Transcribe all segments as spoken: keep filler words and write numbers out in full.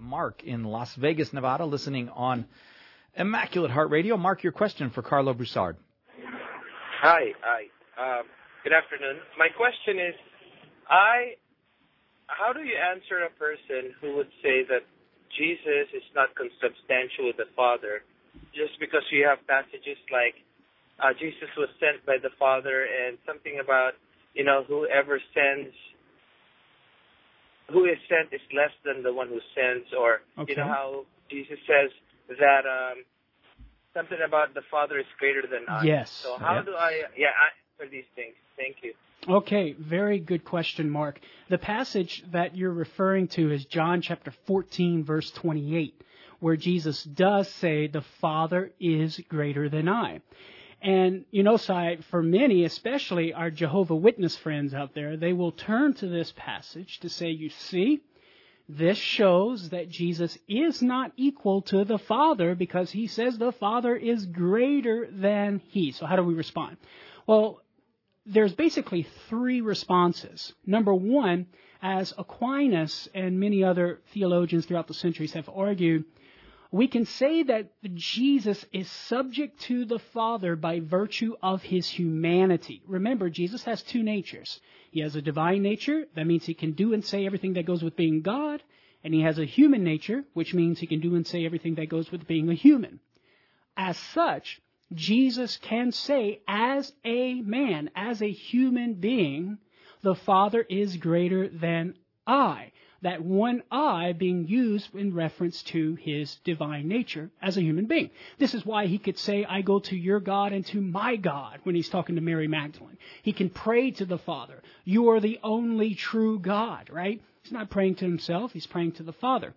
Mark in Las Vegas, Nevada, listening on Immaculate Heart Radio. Mark, your question for Carlo Broussard. Hi, hi. Um, good afternoon. My question is, I, how do you answer a person who would say that Jesus is not consubstantial with the Father, just because you have passages like uh, Jesus was sent by the Father and something about, you know, whoever sends, who is sent is less than the one who sends, or, okay. you know, how Jesus says that um, something about the Father is greater than I. Yes. So how yep. do I, yeah, answer these things? Thank you. Okay, very good question, Mark. The passage that you're referring to is John chapter fourteen, verse twenty-eight, where Jesus does say the Father is greater than I. And, you know, Si, for many, especially our Jehovah Witness friends out there, they will turn to this passage to say, you see, this shows that Jesus is not equal to the Father because he says the Father is greater than he. So how do we respond? Well, there's basically three responses. Number one, as Aquinas and many other theologians throughout the centuries have argued, we can say that Jesus is subject to the Father by virtue of his humanity. Remember, Jesus has two natures. He has a divine nature, that means he can do and say everything that goes with being God, and he has a human nature, which means he can do and say everything that goes with being a human. As such, Jesus can say, as a man, as a human being, the Father is greater than I. That one I being used in reference to his divine nature as a human being. This is why he could say, I go to your God and to my God when he's talking to Mary Magdalene. He can pray to the Father. You are the only true God, right? He's not praying to himself. He's praying to the Father.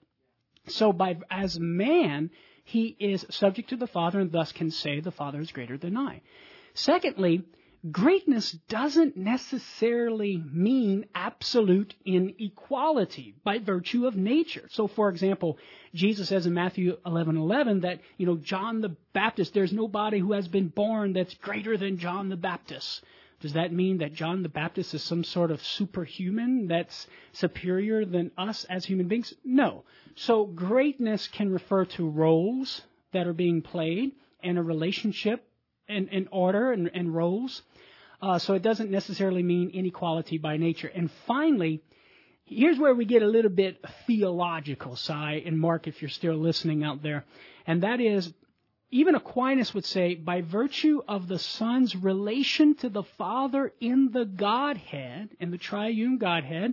So by as man, he is subject to the Father and thus can say the Father is greater than I. Secondly, greatness doesn't necessarily mean absolute inequality by virtue of nature. So, for example, Jesus says in Matthew eleven eleven that, you know, John the Baptist, there's nobody who has been born that's greater than John the Baptist. Does that mean that John the Baptist is some sort of superhuman that's superior than us as human beings? No. So greatness can refer to roles that are being played and a relationship and, and order and, and roles. Uh, so it doesn't necessarily mean inequality by nature. And finally, here's where we get a little bit theological, Si, and Mark, if you're still listening out there. And that is, even Aquinas would say, by virtue of the Son's relation to the Father in the Godhead, in the triune Godhead,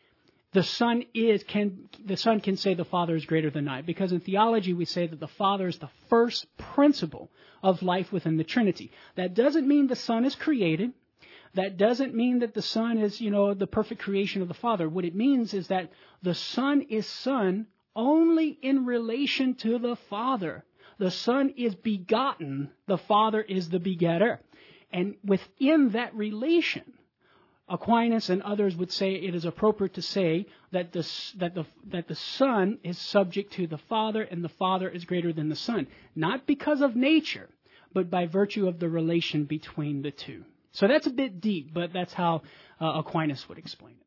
the Son is can the Son can say the Father is greater than I. Because in theology we say that the Father is the first principle of life within the Trinity. That doesn't mean the Son is created. That doesn't mean that the Son is, you know, the perfect creation of the Father. What it means is that the Son is Son only in relation to the Father. The Son is begotten, the Father is the begetter. And within that relation, Aquinas and others would say it is appropriate to say that the, that the, that the Son is subject to the Father and the Father is greater than the Son. Not because of nature, but by virtue of the relation between the two. So that's a bit deep, but that's how uh, Aquinas would explain it.